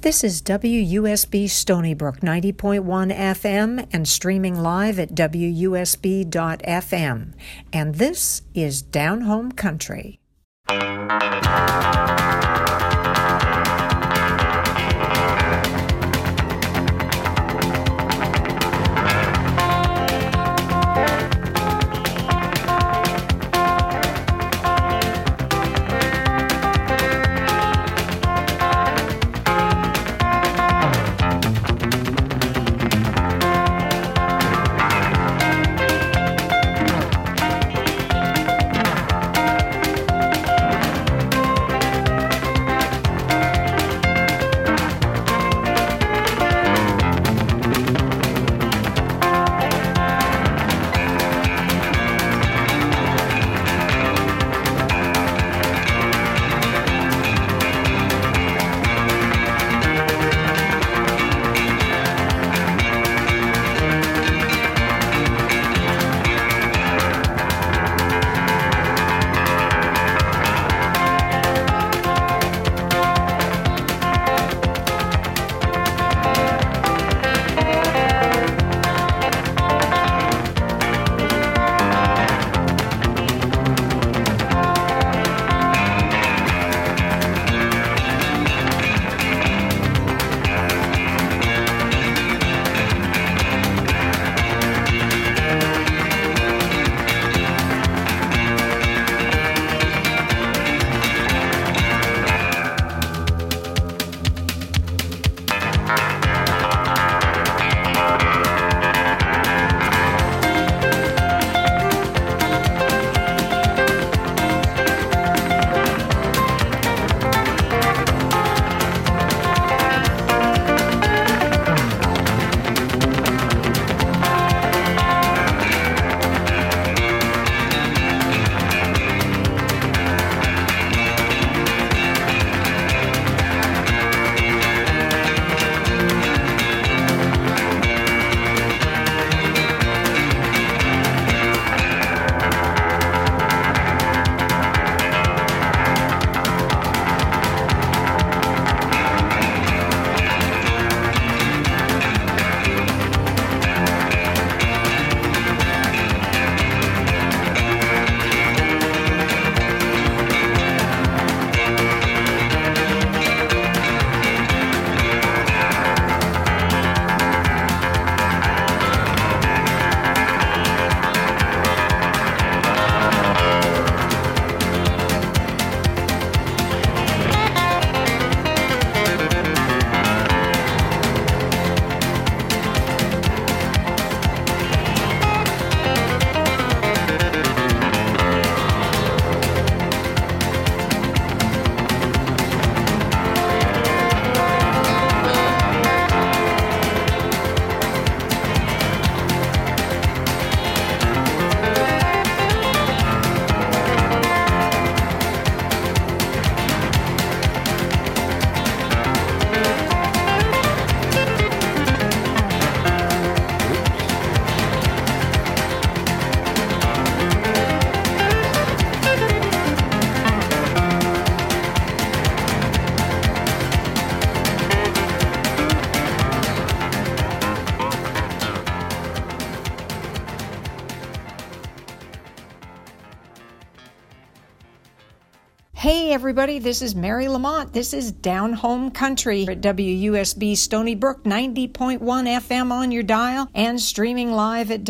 This is WUSB Stony Brook 90.1 FM and streaming live at WUSB.FM. And this is Down Home Country. Hey everybody, this is Mary Lamont. This is Down Home Country at WUSB Stony Brook 90.1 FM on your dial and streaming live at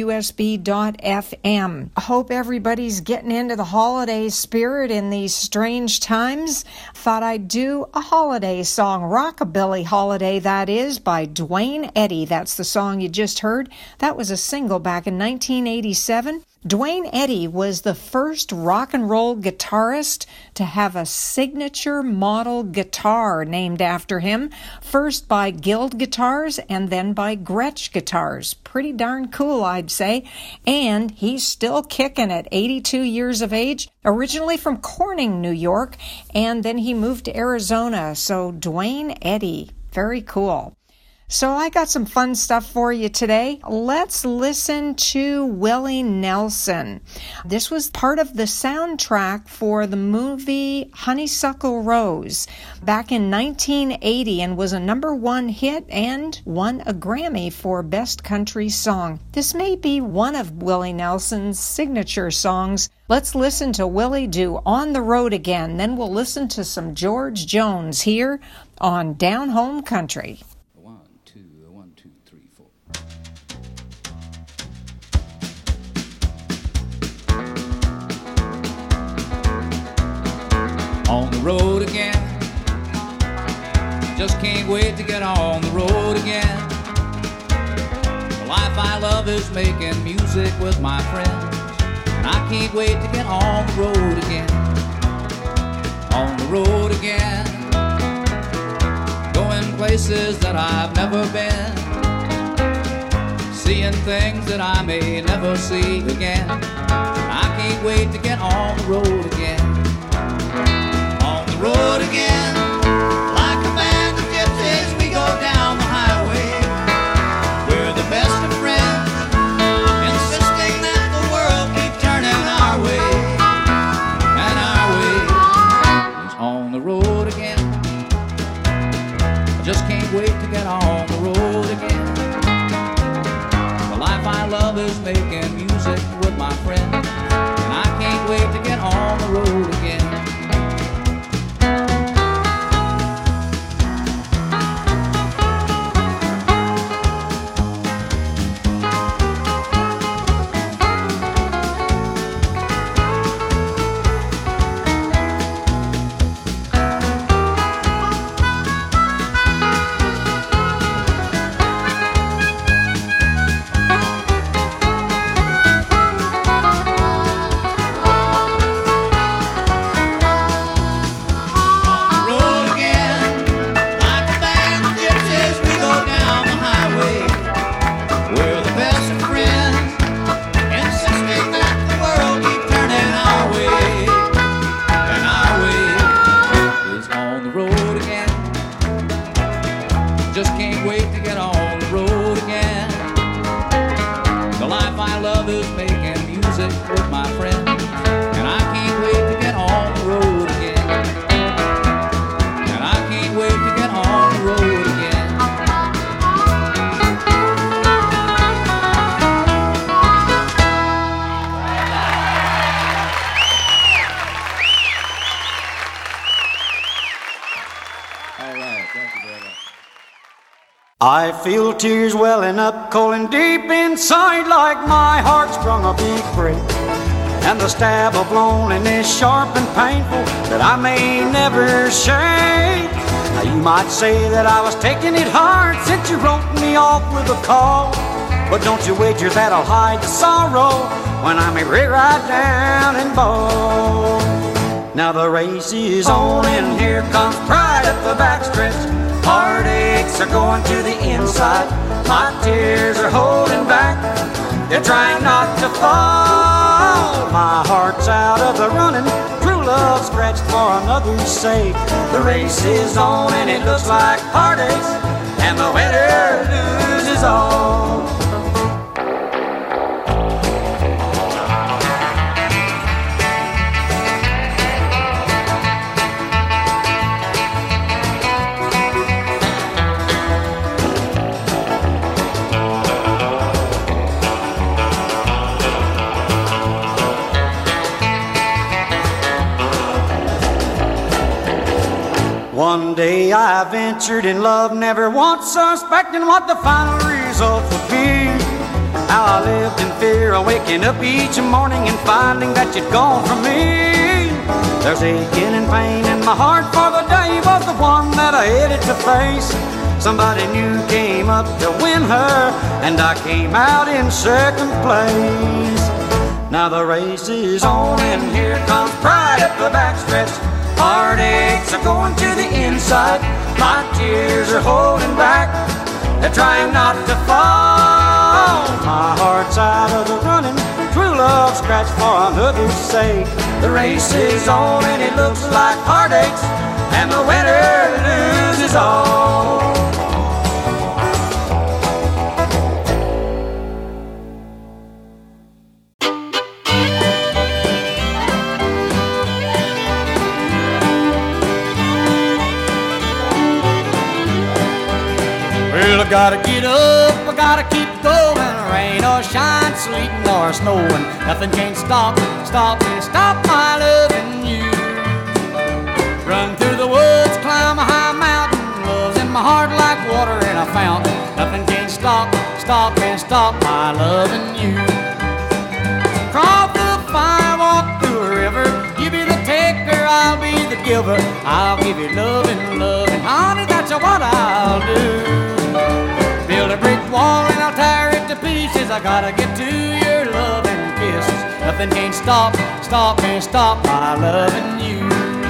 WUSB.FM. I hope everybody's getting into the holiday spirit in these strange times. Thought I'd do a holiday song, Rockabilly Holiday, that is, by Duane Eddy. That's the song you just heard. That was a single back in 1987. Duane Eddy was the first rock and roll guitarist to have a signature model guitar named after him, first by Guild Guitars and then by Gretsch Guitars. Pretty darn cool, I'd say. And he's still kicking at 82 years of age, originally from Corning, New York, and then he moved to Arizona. So Duane Eddy, very cool. So I got some fun stuff for you today. Let's listen to Willie Nelson. This was part of the soundtrack for the movie Honeysuckle Rose back in 1980 and was a #1 hit and won a Grammy for Best Country Song. This may be one of Willie Nelson's signature songs. Let's listen to Willie do On the Road Again. Then we'll listen to some George Jones here on Down Home Country. On the road again, just can't wait to get on the road again. The life I love is making music with my friends, and I can't wait to get on the road again. On the road again, going places that I've never been, seeing things that I may never see again. I can't wait to get on the road again. Road again, like a band of gypsies, we go down the highway. We're the best of friends, insisting that the world keep turning our way. And our way is on the road again. I just can't wait to get on the road again. The life I love is making music with my friends, and I can't wait to get on the road again. I feel tears welling up cold and deep inside, like my heart sprung a big break, and the stab of loneliness sharp and painful that I may never shake. Now you might say that I was taking it hard since you wrote me off with a call, but don't you wager that I'll hide the sorrow when I'm right down and bow. Now the race is on and here comes pride up the backstretch. Heartaches are going to the inside, my tears are holding back, they're trying not to fall. My heart's out of the running, true love scratched for another's sake. The race is on and it looks like heartaches, and the winner loses all. One day I ventured in love, never once suspecting what the final result would be. How I lived in fear of waking up each morning and finding that you'd gone from me. There's aching and pain in my heart, for the day was the one that I headed to face. Somebody new came up to win her, and I came out in second place. Now the race is on and here comes pride up the backstretch. Heartaches are going to the inside, my tears are holding back, they're trying not to fall. My heart's out of the running, true love scratched for another's sake. The race is on and it looks like heartaches, and the winner loses all. I gotta get up, I gotta keep going. Rain or shine, sleeting or snowing, nothing can stop my loving you. Run through the woods, climb a high mountain, love's in my heart like water in a fountain. Nothing can stop my loving you. Crawl through the fire, walk through a river. You be the taker, I'll be the giver. I'll give you loving, honey, that's what I'll do. Build a brick wall and I'll tear it to pieces. I gotta get to your loving kisses. Nothing can stop my loving you.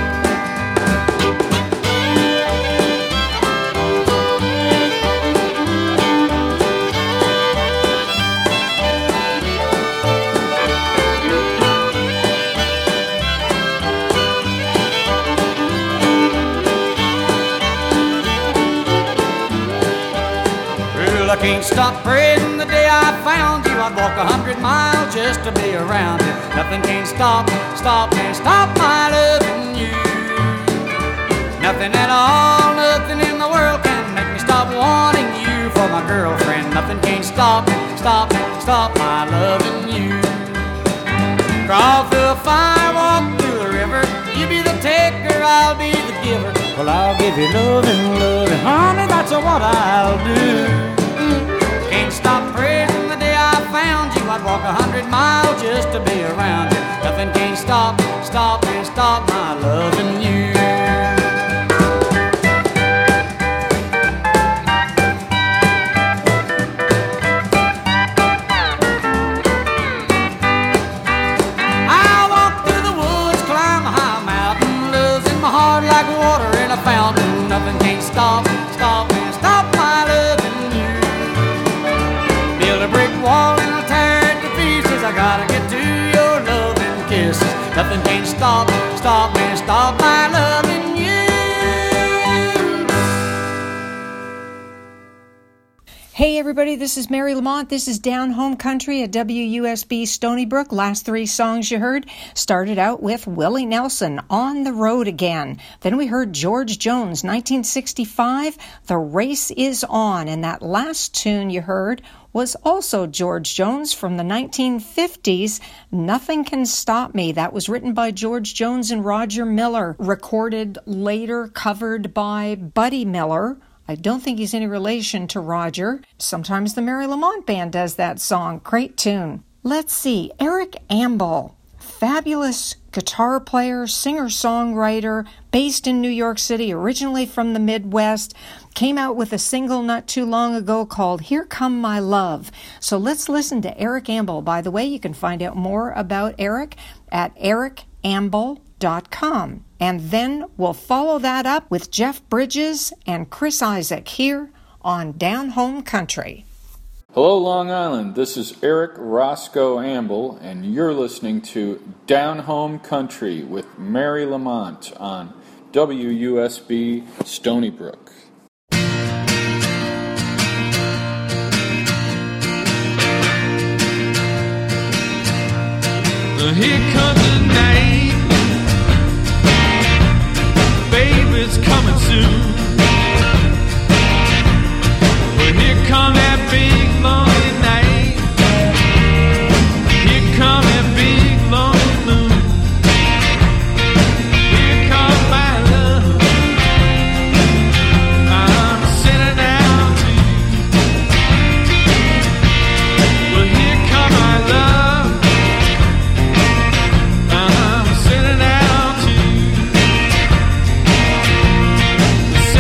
I can't stop praying the day I found you. I'd walk 100 miles just to be around you. Nothing can stop my loving you. Nothing at all, nothing in the world can make me stop wanting you for my girlfriend. Nothing can stop my loving you. Crawl through a fire, walk through a river. You be the taker, I'll be the giver. Well, I'll give you loving, honey, that's what I'll do. Can't stop praising the day I found you. I'd walk 100 miles just to be around you. Nothing can stop my loving you. I'll walk through the woods, climb a high mountain. Love's in my heart like water in a fountain. Nothing can stop my loving you. Build a brick wall and I'll tear it to pieces. I gotta get to your loving kisses. Nothing can stop my loving you. Hey everybody, this is Mary Lamont. This is Down Home Country at WUSB Stony Brook. Last three songs you heard started out with Willie Nelson, On the Road Again. Then we heard George Jones, 1965, The Race Is On. And that last tune you heard was also George Jones from the 1950s, Nothing Can Stop Me. That was written by George Jones and Roger Miller, recorded later, covered by Buddy Miller. I don't think he's any relation to Roger. Sometimes the Mary Lamont Band does that song. Great tune. Let's see. Eric Ambel, fabulous guitar player, singer-songwriter, based in New York City, originally from the Midwest, came out with a single not too long ago called Here Come My Love. So let's listen to Eric Ambel. By the way, you can find out more about Eric at ericambel.com. And then we'll follow that up with Jeff Bridges and Chris Isaak here on Down Home Country. Hello, Long Island. This is Eric Roscoe Ambel, and you're listening to Down Home Country with Mary Lamont on WUSB Stony Brook. Here comes the night, baby, it's coming soon. Well, here come that big lonely night, here come that big lonely moon. Here comes my love, I'm sending out to you. Well, here come my love, I'm sending out to you.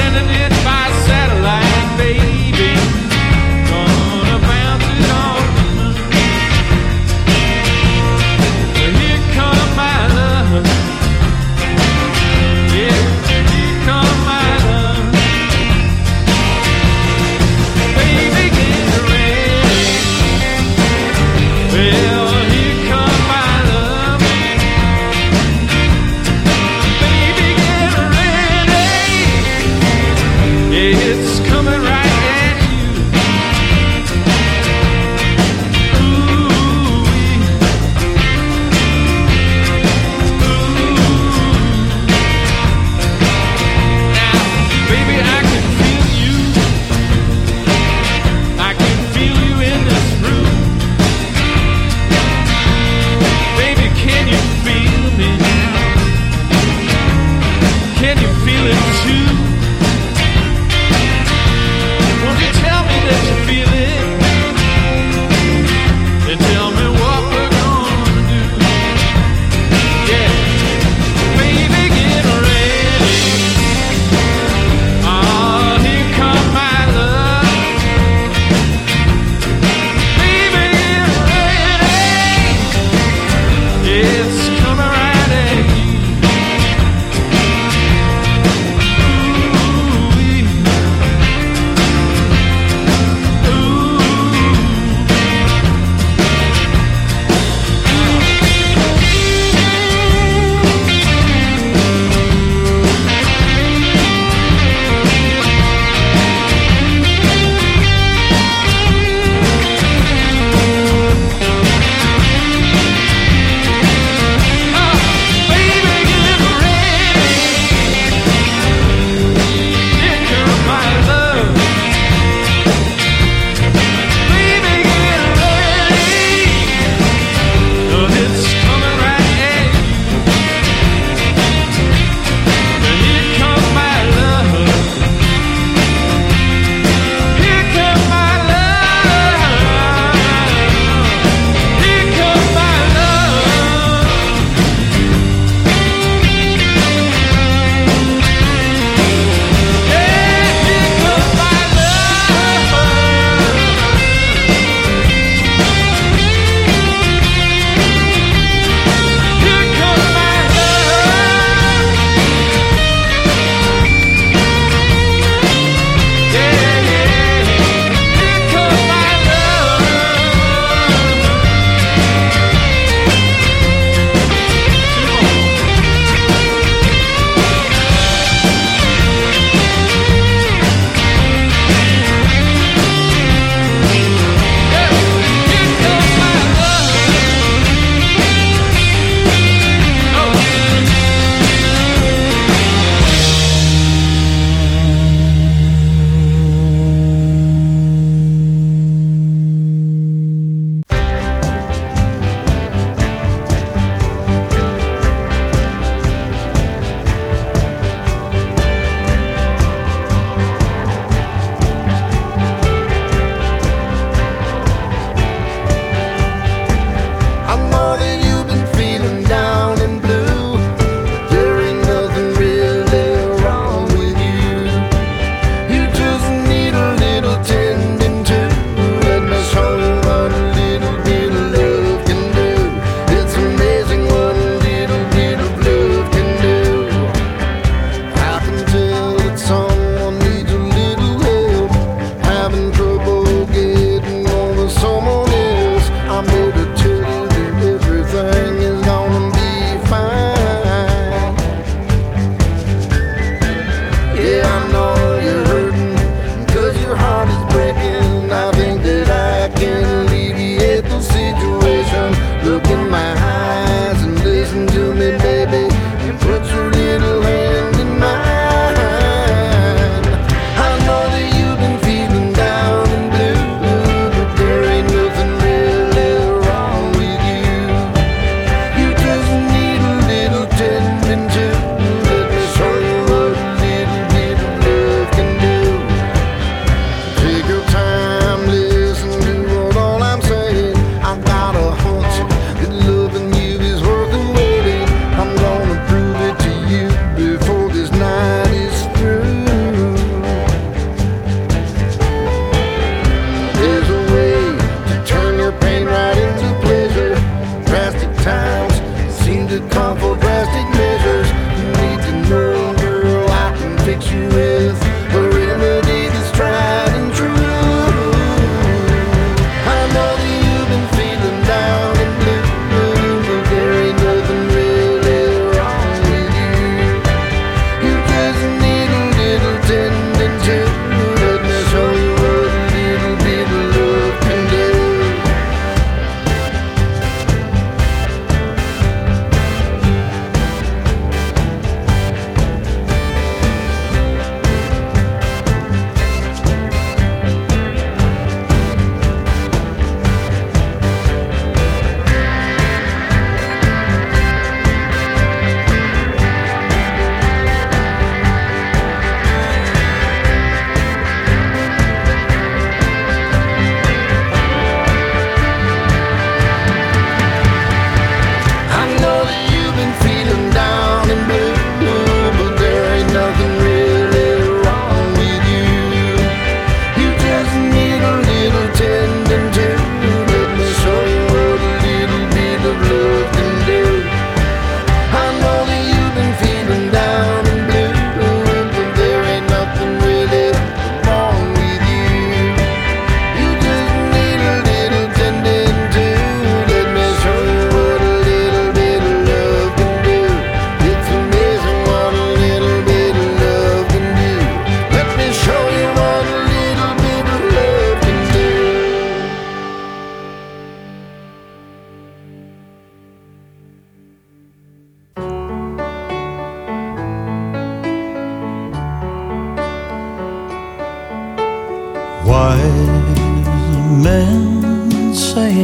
Wise men say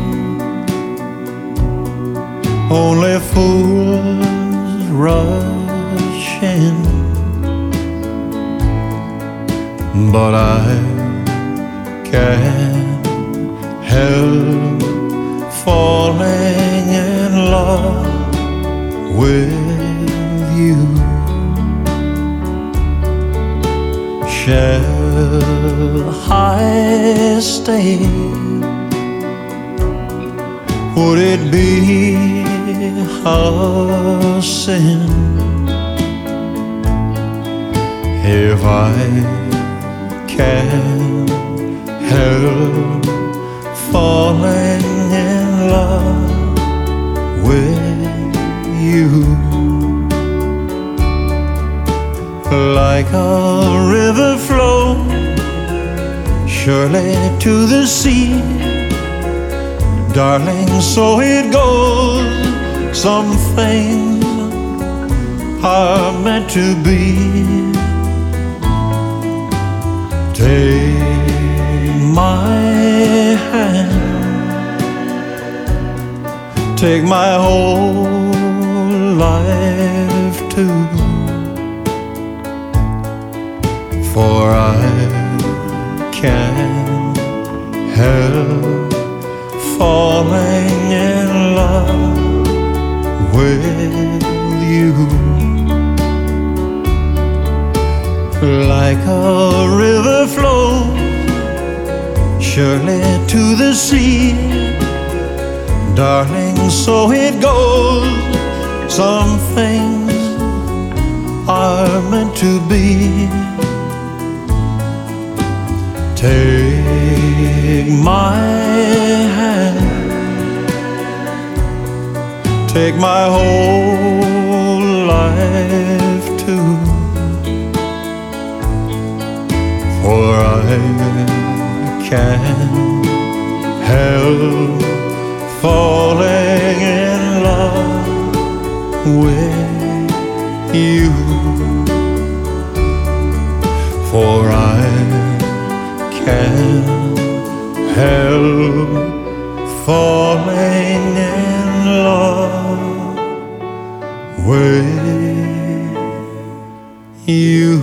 only fools rush in, but I can't help falling in love with you. Shall I stay? Would it be a sin if I can't help falling in love with you? Like a river flows surely to the sea, darling, so it goes. Some things are meant to be. Take my hand, take my whole life too, for I can't help falling in love with you. Like a river flows surely to the sea, darling, so it goes. Some things are meant to be. Take my hand, take my whole life too, for I can't help falling in love with you, for I can't help falling in love with you.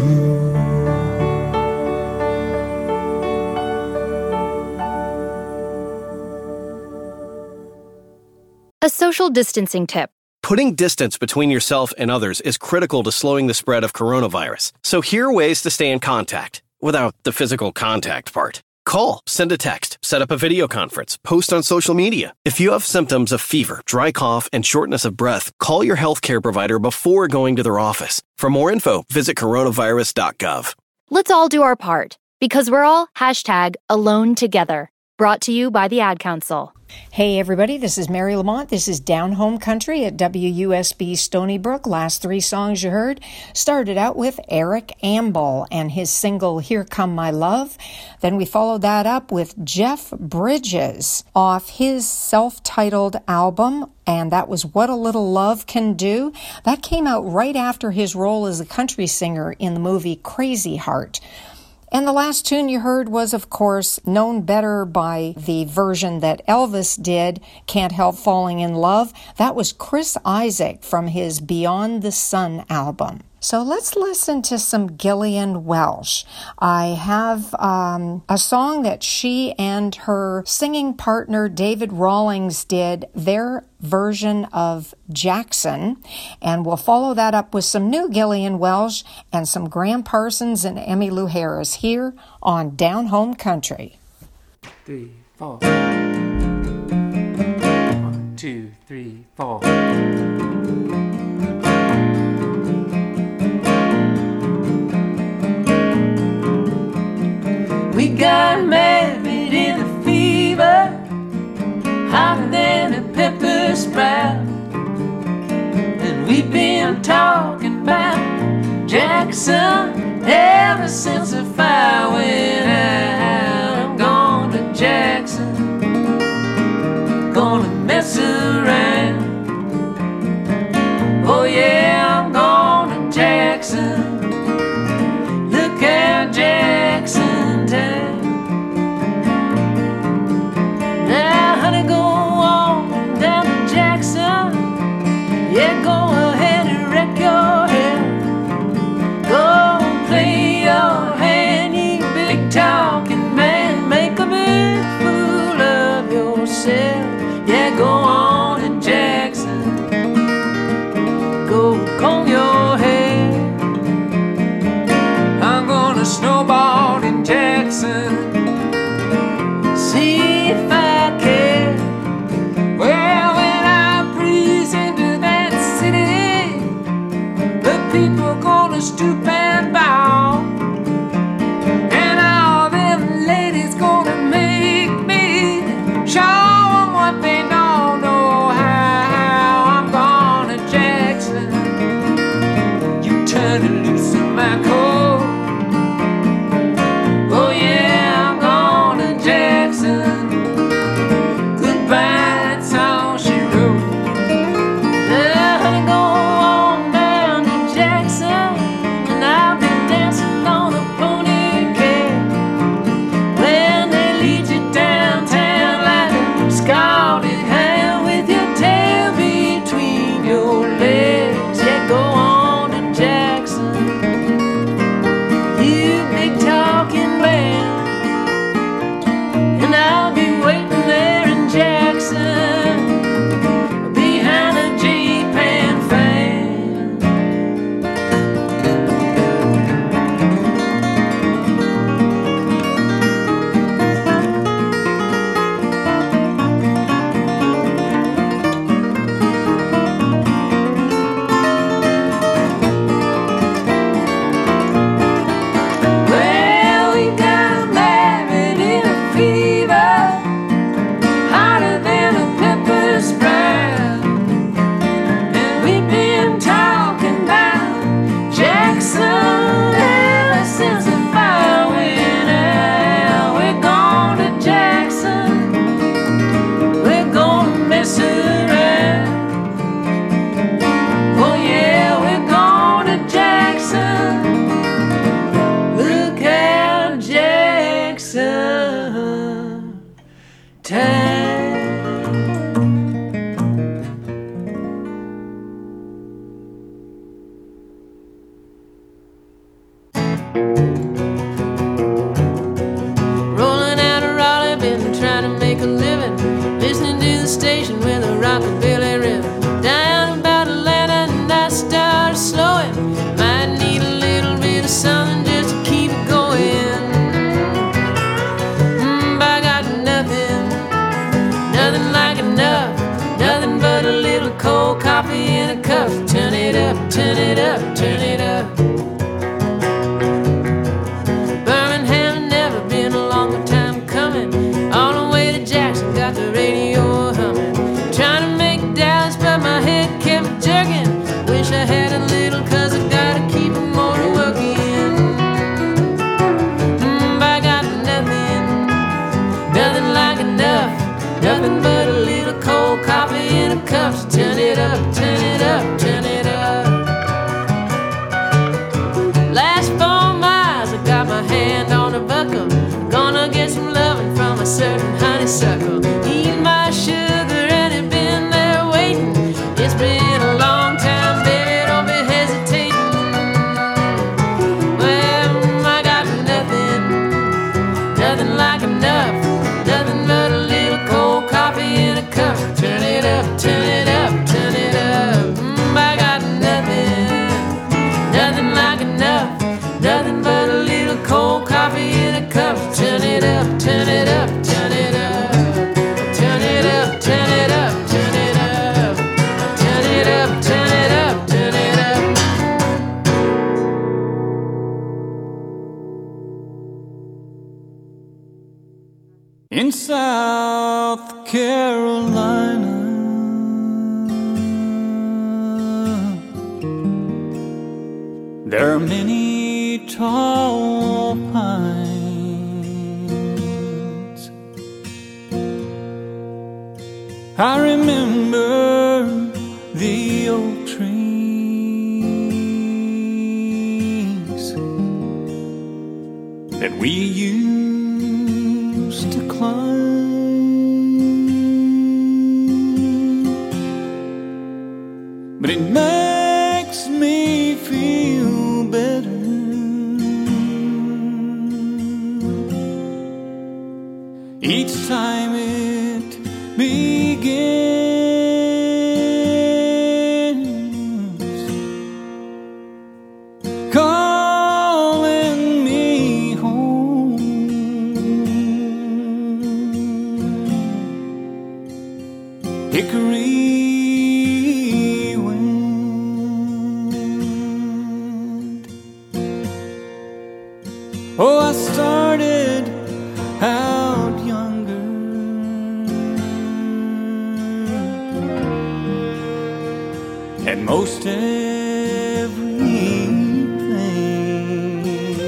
A social distancing tip. Putting distance between yourself and others is critical to slowing the spread of coronavirus. So here are ways to stay in contact without the physical contact part. Call, send a text, set up a video conference, post on social media. If you have symptoms of fever, dry cough, and shortness of breath, call your healthcare provider before going to their office. For more info, visit coronavirus.gov. Let's all do our part, because we're all #AloneTogether. Brought to you by the Ad Council. Hey everybody, this is Mary Lamont. This is Down Home Country at WUSB Stony Brook. Last three songs you heard started out with Eric Ambel and his single Here Come My Love. Then we followed that up with Jeff Bridges off his self-titled album, and that was What a Little Love Can Do. That came out right after his role as a country singer in the movie Crazy Heart. And the last tune you heard was, of course, known better by the version that Elvis did, Can't Help Falling in Love. That was Chris Isaak from his Beyond the Sun album. So let's listen to some Gillian Welch. I have a song that she and her singing partner David Rawlings did, their version of Jackson. And we'll follow that up with some new Gillian Welch and some Graham Parsons and Emmylou Harris here on Down Home Country. 3, 4. 1, 2, 3, 4. We got married in a fever, hotter than a pepper sprout. And we've been talking about Jackson ever since the fire went out. I'm going to Jackson, gonna mess around. Oh yeah, I'm going to Jackson. Look out, Jackson town. buckle. Gonna get some loving from a certain honeysuckle. Eat my sugar and it been there waiting. It's been a long time, baby, don't be hesitating. Well, I got nothing like enough. Nothing but a little cold coffee in a cup. Turn it up, turn it up, turn it up. I got nothing like enough. Nothing but a little cold coffee in a cup. Turn it up, turn it up, turn it up. Turn it up, turn it up, turn it up. Turn it up, turn it up, turn it up. In South Carolina, there are many tall pines. I remember the old trees that we used to climb. But it makes me feel better each time it begins, calling me home. Hickory wind. Oh, I started out younger, and most everything,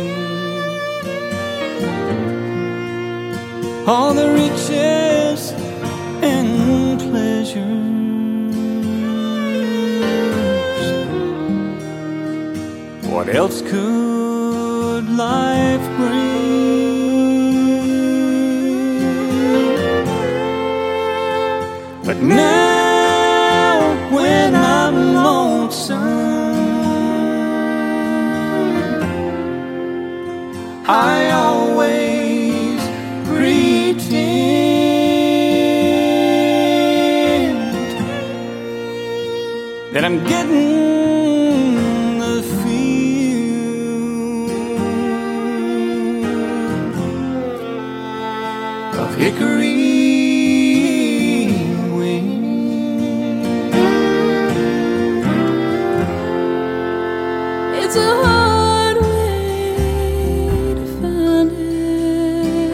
all the riches and pleasures. What else could life bring? But now when I'm lonesome, I always pretend that I'm getting the feel of hickory wind. It's a hard way to find it.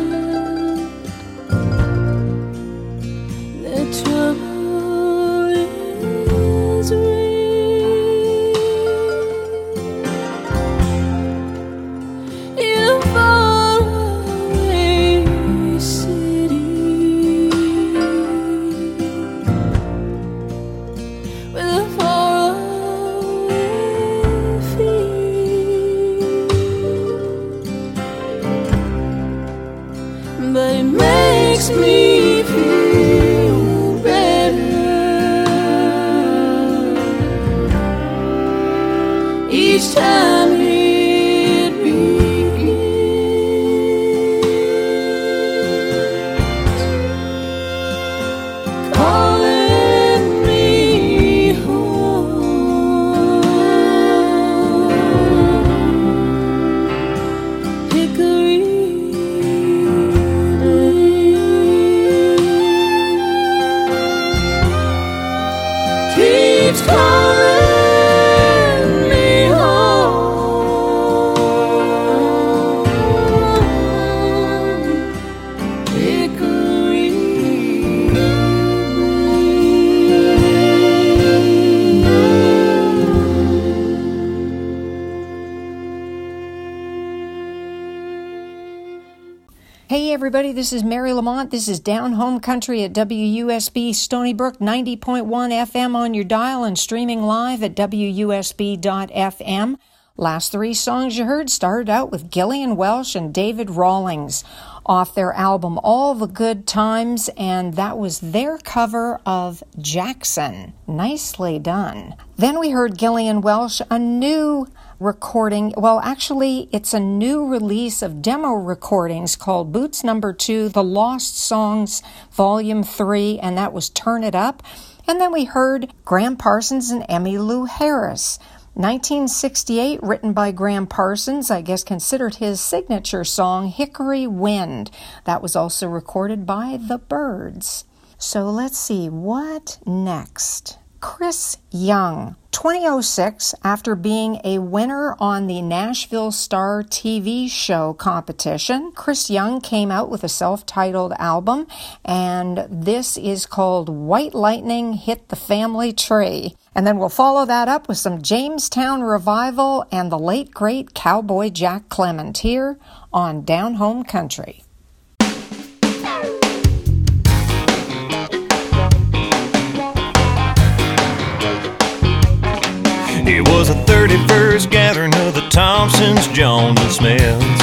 The trouble is real. In a faraway city with a faraway feel, but it makes me feel better each time it begins, calling me home. Hickory wind keeps calling me home. Hickory Hey everybody, this is Mary Lamont. This is Down Home Country at WUSB Stony Brook, 90.1 FM on your dial and streaming live at WUSB.FM. Last three songs you heard started out with Gillian Welch and David Rawlings off their album All the Good Times, and that was their cover of Jackson. Nicely done. Then we heard Gillian Welch, a new recording. Well, actually, it's a new release of demo recordings called Boots Number 2, The Lost Songs, Volume 3, and that was Turn It Up. And then we heard Graham Parsons and Emmylou Harris. 1968, written by Graham Parsons, I guess considered his signature song, Hickory Wind. That was also recorded by The Byrds. So let's see, what next? Chris Young. 2006, after being a winner on the Nashville Star TV show competition, Chris Young came out with a self-titled album, and this is called White Lightning Hit the Family Tree. And then we'll follow that up with some Jamestown Revival and the late great cowboy Jack Clement here on Down Home Country. It was a 31st gathering of the Thompsons, Jones, and Smiths.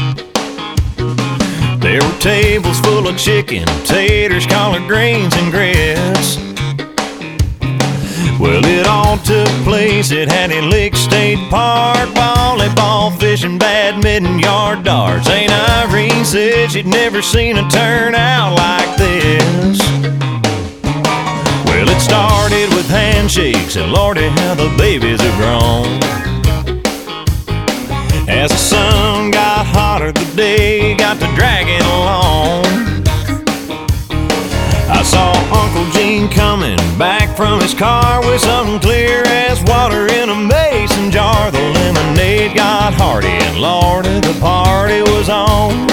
There were tables full of chicken, taters, collard greens, and grits. Well, it all took place at Hattie Lick State Park. Volleyball, fishing, badminton, yard darts. Aunt Irene said she'd never seen a turnout like this. Well, it started with handshakes, and lordy, how the babies have grown. As the sun got hotter, the day got to dragging along. I saw Uncle Gene coming back from his car with something clear as water in a mason jar. The lemonade got hearty, and lordy, the party was on.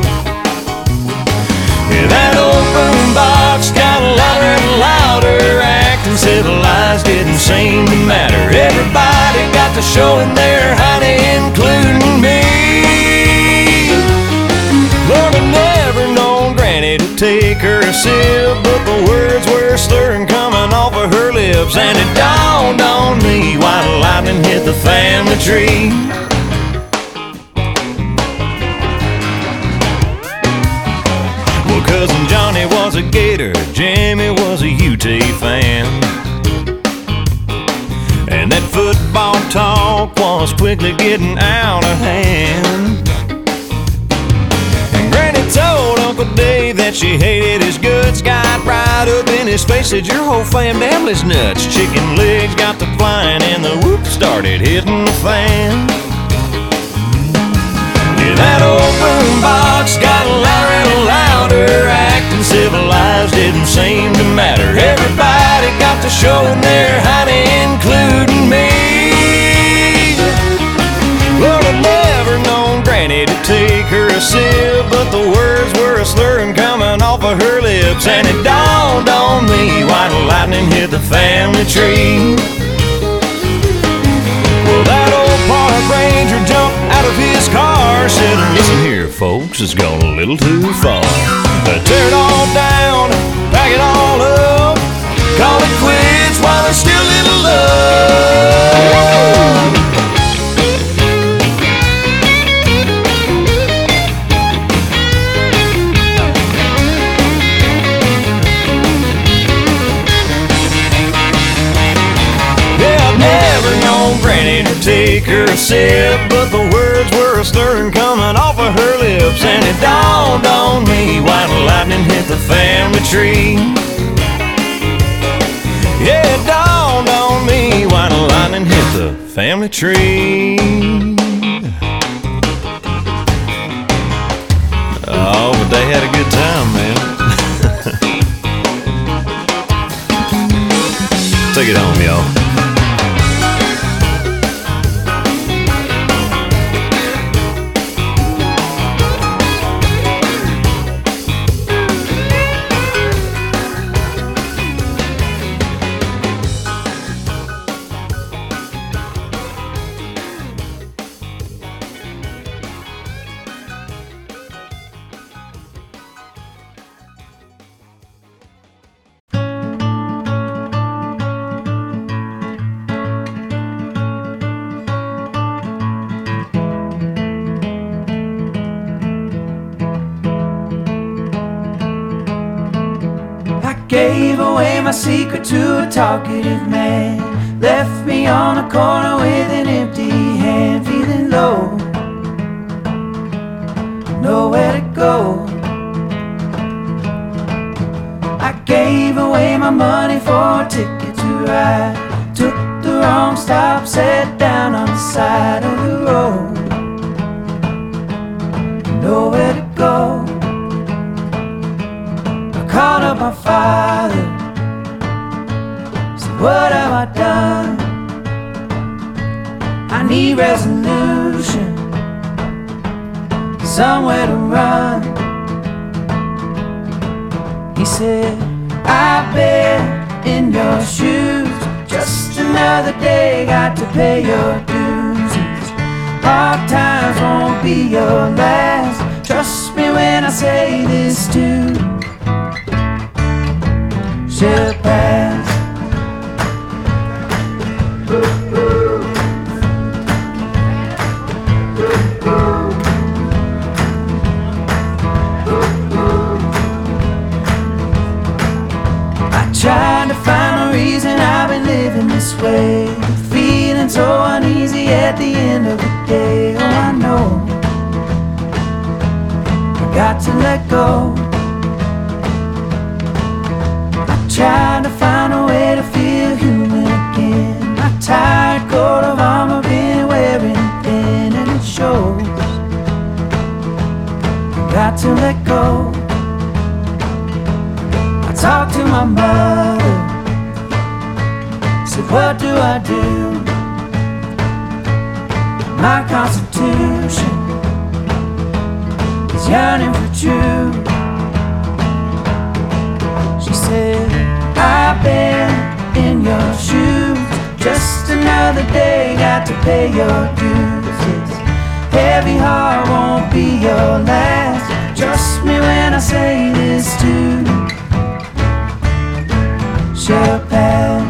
Yeah, that old boombox got louder and louder. Acting civilized didn't seem to matter. Everybody got to showing their honey, including me. Lord, I've never known Granny to take her a sip, but the words were slurring coming off of her lips. And it dawned on me, white lightning hit the family tree. Cousin Johnny was a Gator, Jimmy was a UT fan, and that football talk was quickly getting out of hand. And Granny told Uncle Dave that she hated his guts, got right up in his face, said your whole family's nuts. Chicken legs got to flying and the whoop started hitting the fan. That old boombox got louder and louder. Acting civilized didn't seem to matter. Everybody got to showing their honey, including me. Lord, I've never known Granny to take her a sip, but the words were a slurring coming off of her lips. And it dawned on me, white lightning hit the family tree. Well, that old park ranger jumped out of his car, said, listen here, folks, it's gone a little too far. Tear it all down, pack it all up, call it quits while there's still little love. Granny to take her a sip, but the words were a slurring coming off of her lips. And it dawned on me, white lightning hit the family tree. Yeah, it dawned on me, white lightning hit the family tree. Oh, but they had a good time, man. Take it home, y'all. gave away my secret to a talkative man. Left me on a corner with an empty hand, feeling low, nowhere to go. I gave away my money for a ticket to ride. Took the wrong stop, sat down on the side of the road. Nowhere to go. I called up my father, said, what have I done? I need resolution, somewhere to run. He said, I've been in your shoes, just another day, got to pay your dues. Hard times won't be your last, trust me when I say this too shall pass. Trying to find a reason I've been living this way, feeling so uneasy at the end of the day. Oh, I know I got to let go. I'm trying to find a way to feel human again. My tired coat of armor been wearing thin, and it shows. I got to let go. Talk to my mother, said what do I do? My constitution is yearning for truth. She said, I've been in your shoes, just another day, got to pay your dues. This heavy heart won't be your last, trust me when I say this too shall pass.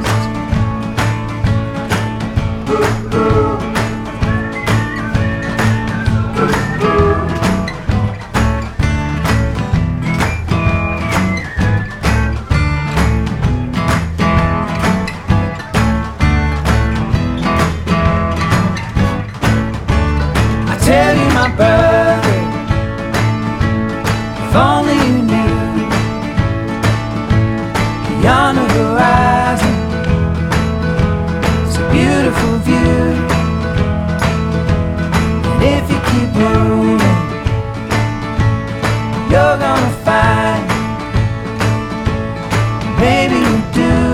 I tell you, my brother, if only you knew, beyond the horizon, it's a beautiful view. And if you keep moving, you're gonna find, maybe you're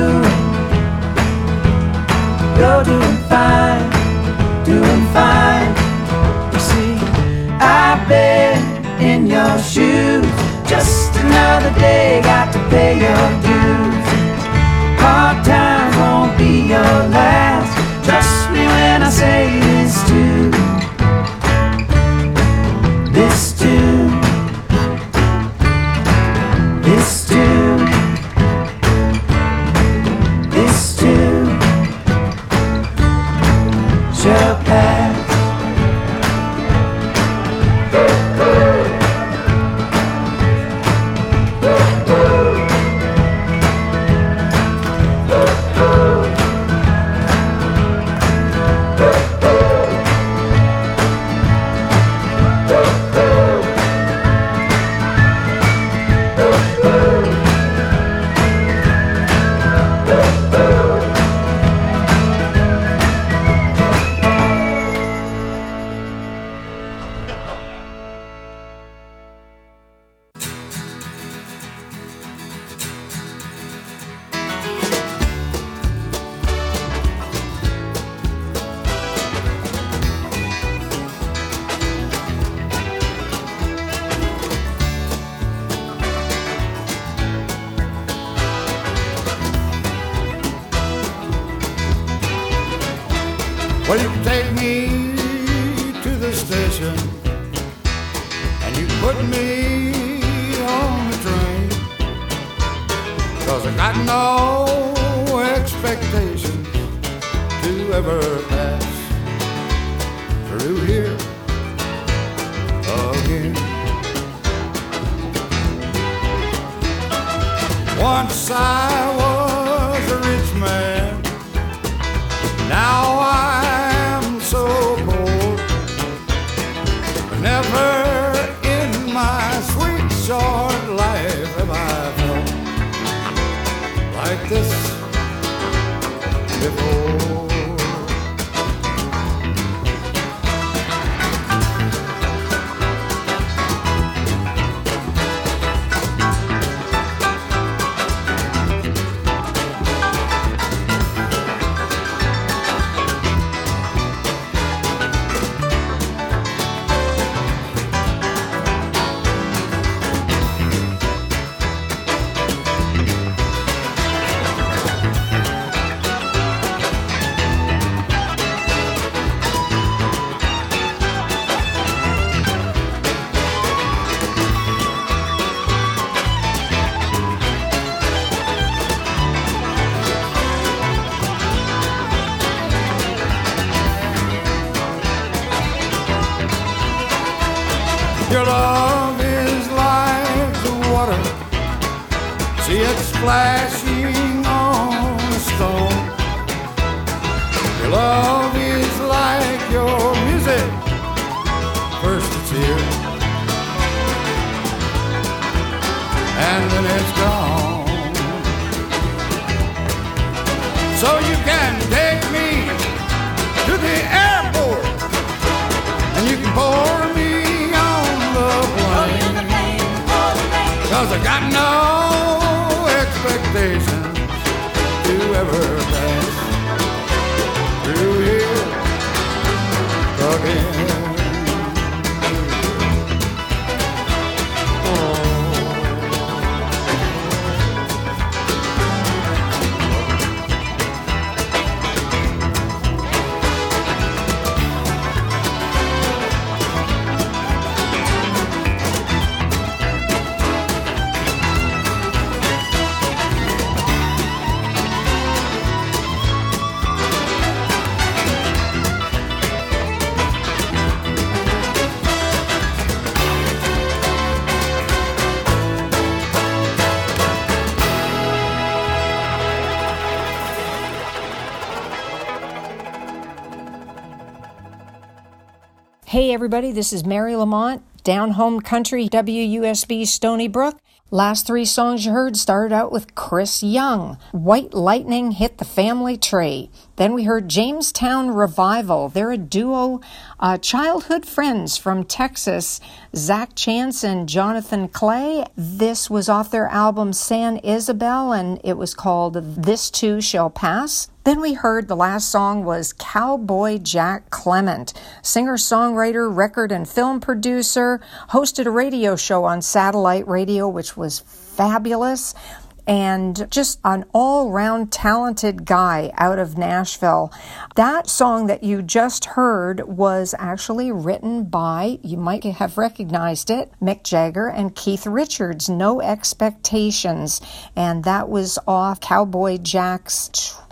doing fine, doing fine. You see, I've been in your shoes, just another day, got to pay your dues. Hard times won't be your last, trust me when I say this too. This too. This too. This too shall pass. Well, you can take me to the station and you put me on the train, 'cause I got no expectations to ever pass through here again. Once I was a rich man, now I am so poor. Never in my sweet short life have I felt like this before. Your love is like the water, see it splashing on a stone. Your love is like your music, first it's here, and then it's gone. So you can take me to the airport, and you can pour me 'cause I got no expectations to ever pass through here again. Hey everybody, this is Mary Lamont, Down Home Country, WUSB Stony Brook. Last three songs you heard started out with Chris Young. White Lightning hit the family tree. Then we heard Jamestown Revival. They're a duo, childhood friends from Texas, Zach Chance and Jonathan Clay. This was off their album San Isabel, and it was called This Too Shall Pass. Then we heard the last song was Cowboy Jack Clement, singer-songwriter, record and film producer, hosted a radio show on satellite radio, which was fabulous, and just an all-round talented guy out of Nashville. That song that you just heard was actually written by, you might have recognized it, Mick Jagger and Keith Richards, No Expectations, and that was off Cowboy Jack's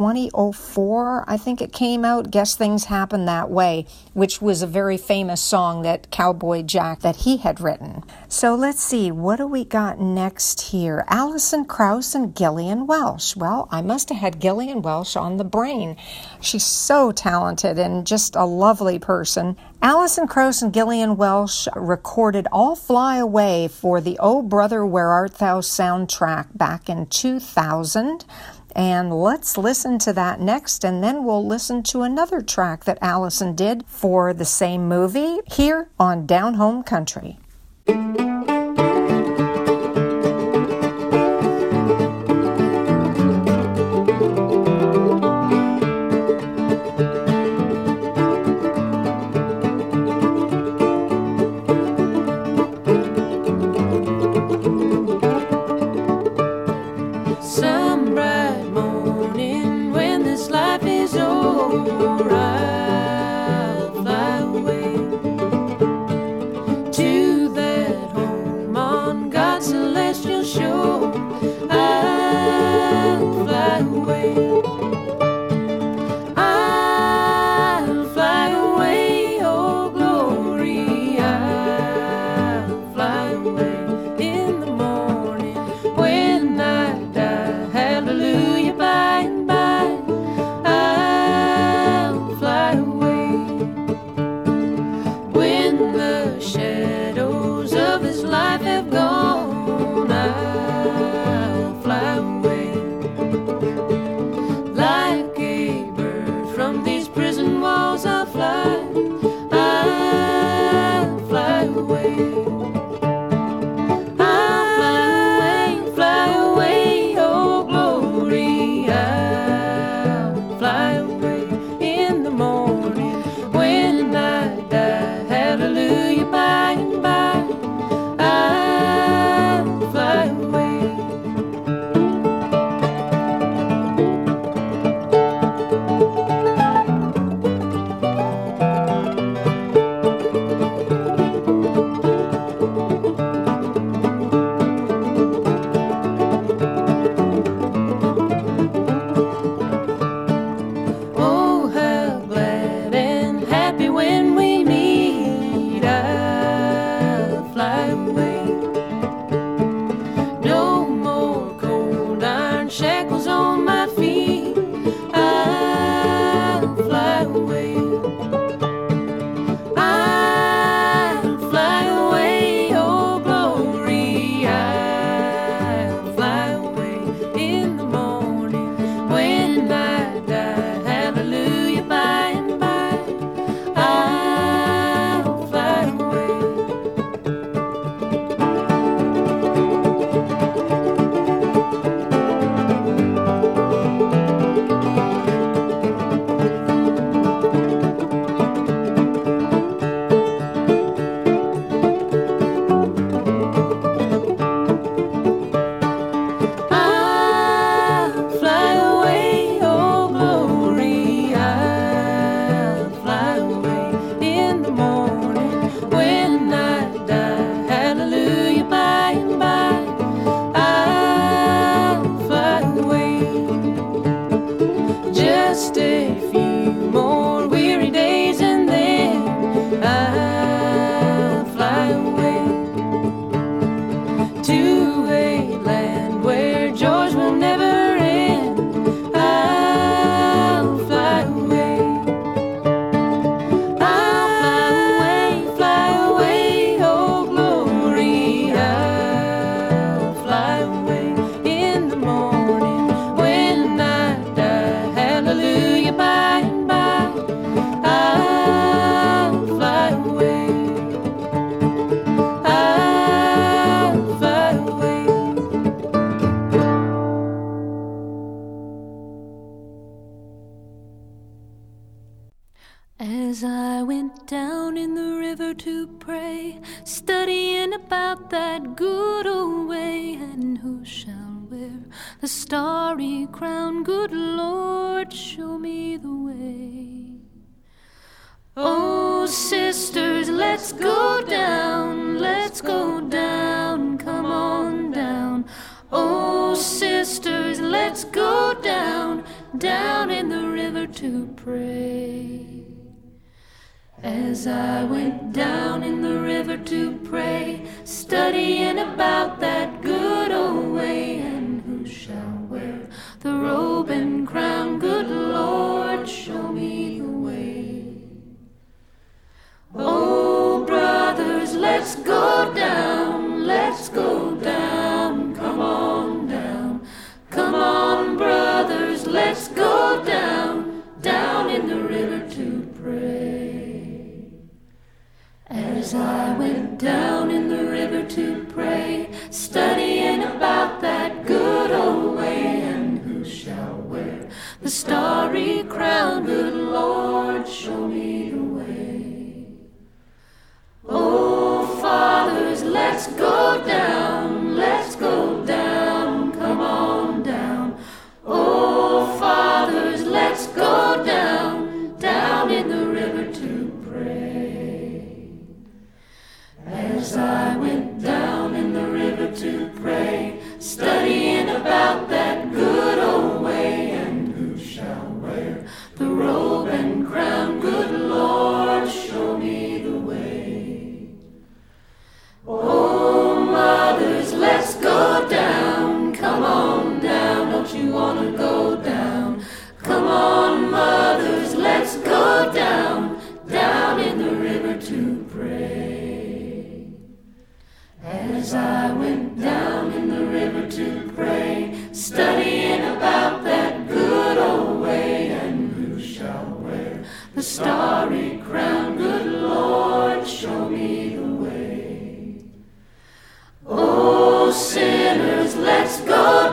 2004, I think it came out, Guess Things Happen That Way, which was a very famous song that Cowboy Jack, that he had written. So let's see, what do we got next here? Alison Krauss and Gillian Welch. Well, I must have had Gillian Welch on the brain. She's so talented and just a lovely person. Alison Krauss and Gillian Welch recorded I'll Fly Away for the Oh Brother, Where Art Thou soundtrack back in 2000. And let's listen to that next, and then we'll listen to another track that Alison did for the same movie here on Down Home Country. To to pray, studying about that good old way. And who shall wear the starry crown? Good Lord, show me the way. Oh, sisters, let's go down, come on down. Oh, sisters, let's go down in the river to pray. As I went down in the river to pray, studying about that good old way. And who shall wear the robe and crown? Good Lord, show me the way. Oh, brothers, let's go down, come on down. Come on, brothers, let's go down in the river to pray. As I went down in the river to pray, studying about that good old way. And who shall wear the starry crown? Good Lord, show me the way. Oh, fathers, let's go down, come on down. Oh, fathers, let's go down in the river to pray. As I went down in the river to pray, studying about that good old way. And who shall wear the robe and crown? Good Lord, show me the way. Oh, mothers, let's go down, come on down. Don't you wanna go down? Come on, mothers, let's go down in the river to pray. As I went down in the river to pray, studying about that good old way. And who shall wear the starry crown? Good Lord, show me the way. Oh, sinners, let's go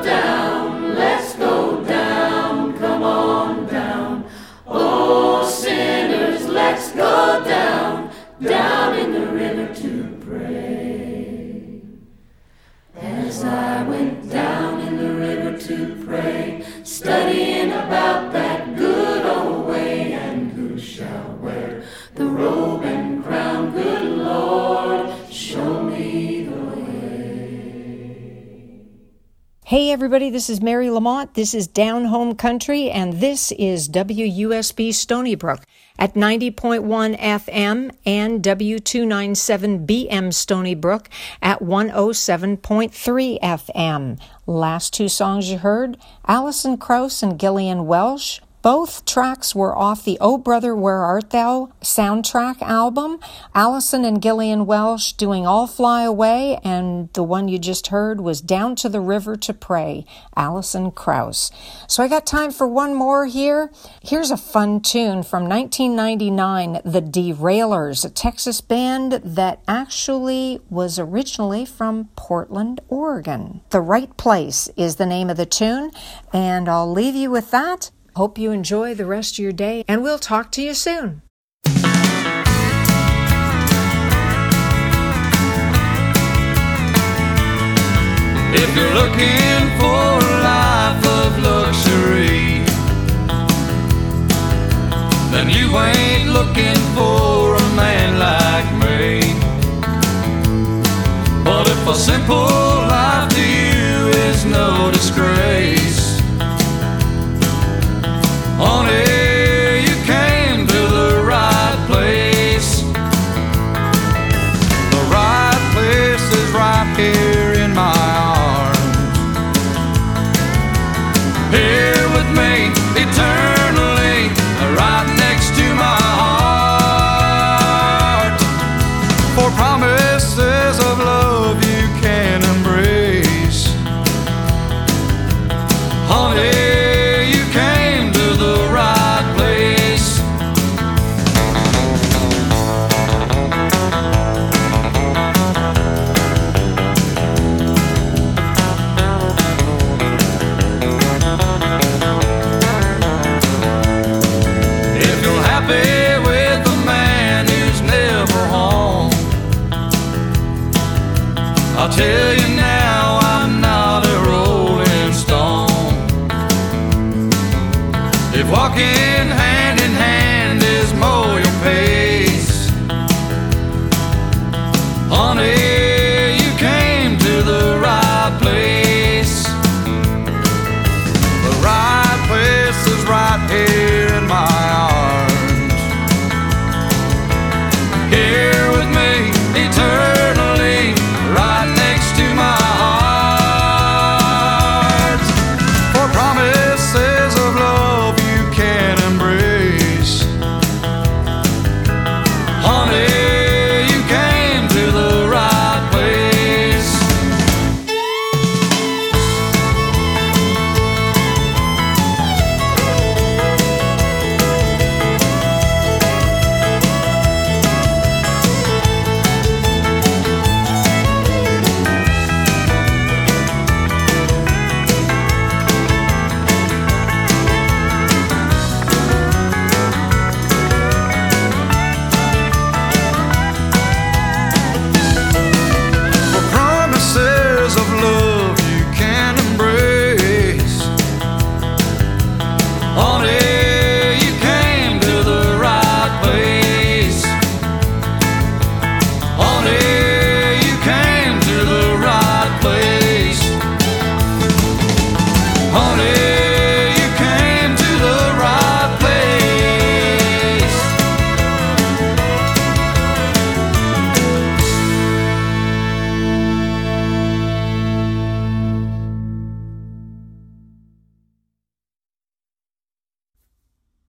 down, come on down. Oh, sinners, let's go down in the river to pray. As I went down in the river to pray, studying about that good old way. And who shall wear the robe and crown? Good Lord, show me the way. Hey everybody, this is Mary Lamont. This is Down Home Country, and this is WUSB Stony Brook at 90.1 FM and W297BM Stony Brook at 107.3 FM. Last two songs you heard, Alison Krauss and Gillian Welsh. Both tracks were off the Oh Brother, Where Art Thou soundtrack album. Alison and Gillian Welsh doing All Fly Away, and the one you just heard was Down to the River to Pray, Alison Krauss. So I got time for one more here. Here's a fun tune from 1999, The Derailers, a Texas band that actually was originally from Portland, Oregon. The Right Place is the name of the tune, and I'll leave you with that. Hope you enjoy the rest of your day, and we'll talk to you soon. If you're looking for a life of luxury, then you ain't looking for a man like me. But if a simple life to you is no disgrace, honey, you came to the right place. The right place is right here in my arms, here with me eternally, right next to my heart. For promises of love you can embrace. I'll tell you